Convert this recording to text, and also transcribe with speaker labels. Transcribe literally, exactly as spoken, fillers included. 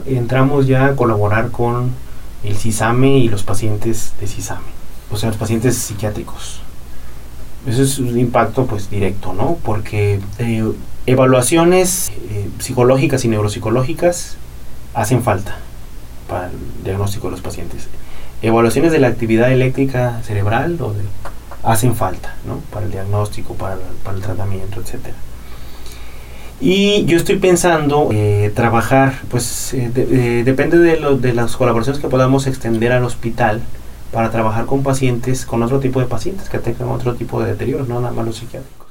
Speaker 1: entramos ya a colaborar con el CISAME y los pacientes de CISAME, o sea, los pacientes psiquiátricos. Eso es un impacto pues directo, ¿no? Porque eh, evaluaciones eh, psicológicas y neuropsicológicas hacen falta para el diagnóstico de los pacientes. Evaluaciones de la actividad eléctrica cerebral o de, hacen falta, ¿no? Para el diagnóstico, para, para el tratamiento, etcétera. Y yo estoy pensando eh, trabajar, pues eh, de, eh, depende de, lo, de las colaboraciones que podamos extender al hospital para trabajar con pacientes, con otro tipo de pacientes que tengan otro tipo de deterioros, no nada más los psiquiátricos.